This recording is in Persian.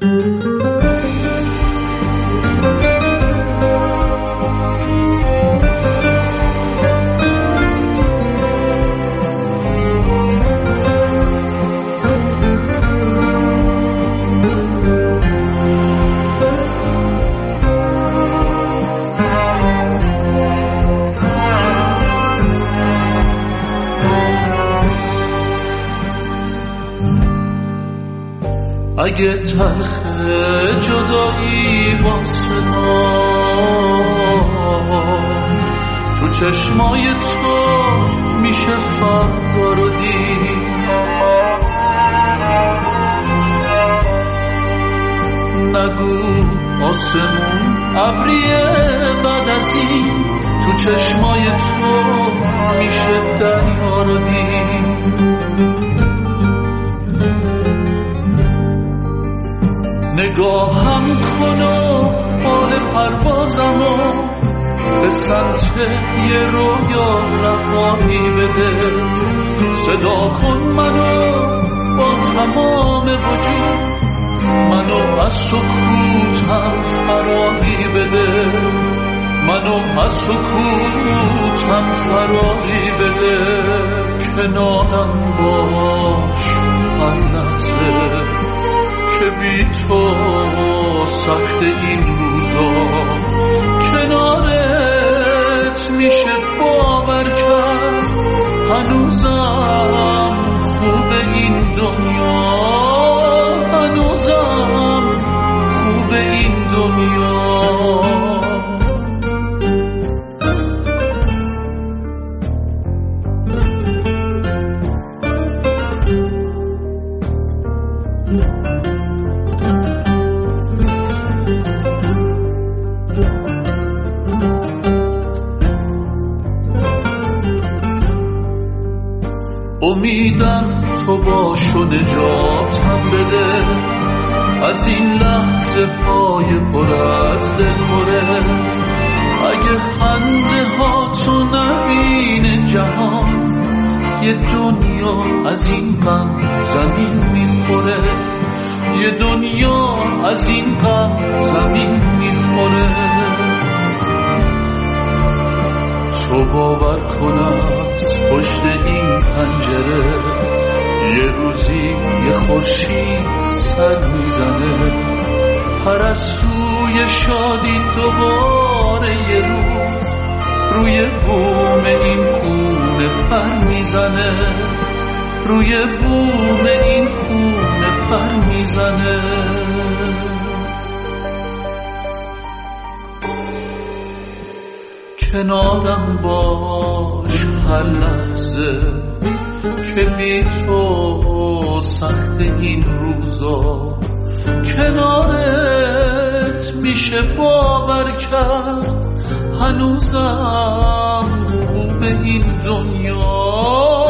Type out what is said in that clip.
اگه تلخ جدایی واسه ما تو چشمای تو میشه فردا رو دید، نگو آسمون ابریه بعد از این تو چشمای تو میشه دریا رو دید. نگاهم کن و بال پروازمو به سمت یه رویا رهایی بده، صدا کن منو با تمام وجود، منو از سکوتم فراری بده، منو از سکوتم فراری بده. کنارم باش هر لحظه که بی تو سخت این روزا، کنارت میشه باور کرد هنوزم خوب این دنیا، هنوزم خوب این دنیا. امیدم تو باش و نجاتم بده از این لحظه های پر از دلخوره. اگه خنده ها تو نبینه جهان، یه دنیا از این غم زمین میخوره، یه دنیا از این غم زمین میخوره. تو باور کنم از پشت این پنجره یه روزی یه خورشید سر میزنه، پرستوی شادی دوباره یه روز روی بوم این خونه پر میزنه، روی بوم این خونه پر میزنه. کنارم باش هر لحظه که بی تو سخت این روزا، کنارت میشه باور کرد هنوزم خوب این دنیا،